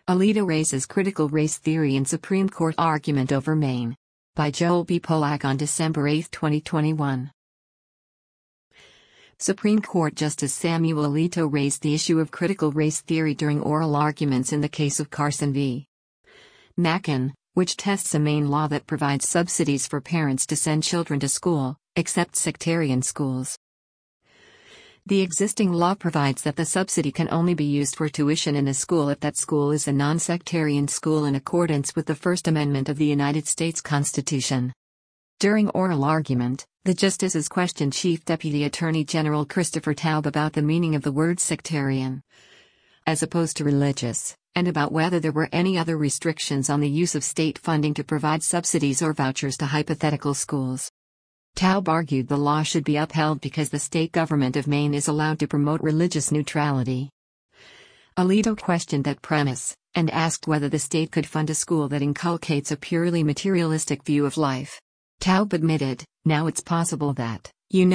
Alito raises critical race theory in Supreme Court argument over Maine. By Joel B. Polak on December 8, 2021. Supreme Court Justice Samuel Alito raised the issue of critical race theory during oral arguments in the case of Carson v. Mackin, which tests a Maine law that provides subsidies for parents to send children to school, except sectarian schools. The existing law provides that the subsidy can only be used for tuition in a school if that school is a non-sectarian school in accordance with the First Amendment of the United States Constitution. During oral argument, the justices questioned Chief Deputy Attorney General Christopher Taub about the meaning of the word sectarian, as opposed to religious, and about whether there were any other restrictions on the use of state funding to provide subsidies or vouchers to hypothetical schools. Taub argued the law should be upheld because the state government of Maine is allowed to promote religious neutrality. Alito questioned that premise, and asked whether the state could fund a school that inculcates a purely materialistic view of life. Taub admitted, now it's possible that,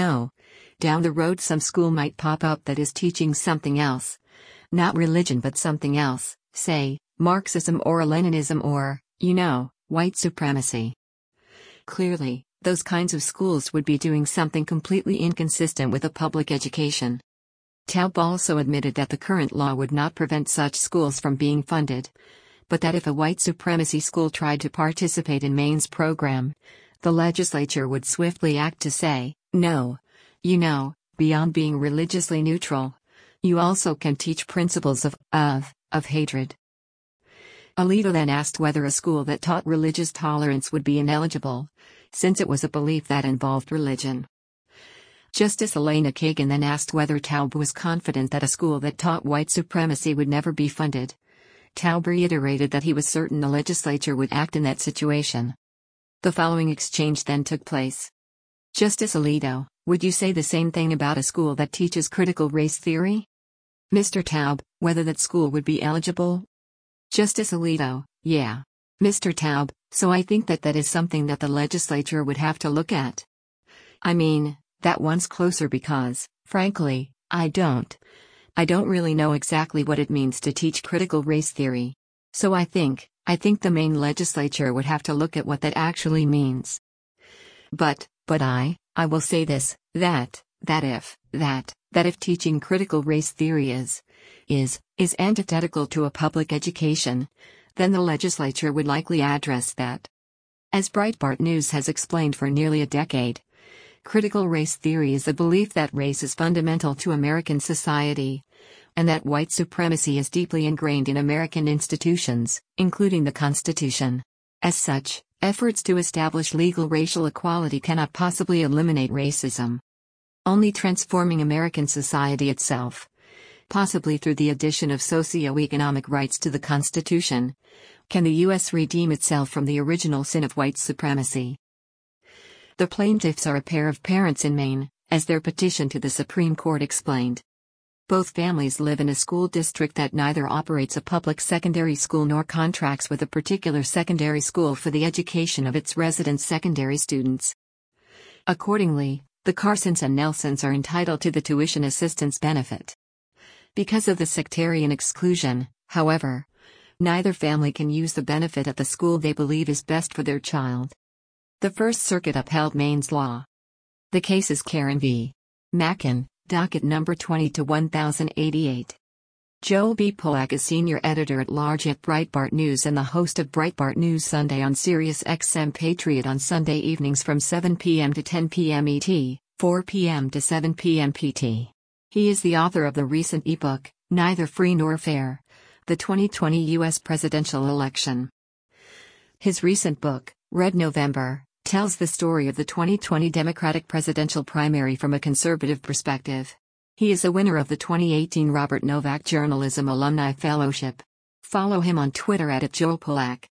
down the road some school might pop up that is teaching something else. Not religion but something else, say, Marxism or Leninism or, white supremacy. Clearly, those kinds of schools would be doing something completely inconsistent with a public education. Taub also admitted that the current law would not prevent such schools from being funded, but that if a white supremacy school tried to participate in Maine's program, the legislature would swiftly act to say, no. Beyond being religiously neutral, you also can teach principles of hatred. Alito then asked whether a school that taught religious tolerance would be ineligible, since it was a belief that involved religion. Justice Elena Kagan then asked whether Taub was confident that a school that taught white supremacy would never be funded. Taub reiterated that he was certain the legislature would act in that situation. The following exchange then took place. Justice Alito, would you say the same thing about a school that teaches critical race theory? Mr. Taub, whether that school would be eligible? Justice Alito, yeah. Mr. Taub, so I think that is something that the legislature would have to look at. I mean, that one's closer because, frankly, I don't really know exactly what it means to teach critical race theory. So I think the Maine legislature would have to look at what that actually means. But I will say this, that if teaching critical race theory is antithetical to a public education, then the legislature would likely address that. As Breitbart News has explained for nearly a decade, critical race theory is the belief that race is fundamental to American society, and that white supremacy is deeply ingrained in American institutions, including the Constitution. As such, efforts to establish legal racial equality cannot possibly eliminate racism. Only transforming American society itself, possibly through the addition of socio-economic rights to the Constitution, can the U.S. redeem itself from the original sin of white supremacy. The plaintiffs are a pair of parents in Maine, as their petition to the Supreme Court explained. Both families live in a school district that neither operates a public secondary school nor contracts with a particular secondary school for the education of its resident secondary students. Accordingly, the Carsons and Nelsons are entitled to the tuition assistance benefit. Because of the sectarian exclusion, however, neither family can use the benefit at the school they believe is best for their child. The First Circuit upheld Maine's law. The case is Karen v. Mackin, docket number 20-1088. Joel B. Polak is senior editor-at-large at Breitbart News and the host of Breitbart News Sunday on Sirius XM Patriot on Sunday evenings from 7 p.m. to 10 p.m. ET, 4 p.m. to 7 p.m. PT. He is the author of the recent ebook, Neither Free Nor Fair: The 2020 U.S. Presidential Election. His recent book, Red November, tells the story of the 2020 Democratic presidential primary from a conservative perspective. He is a winner of the 2018 Robert Novak Journalism Alumni Fellowship. Follow him on Twitter @JoelPolak.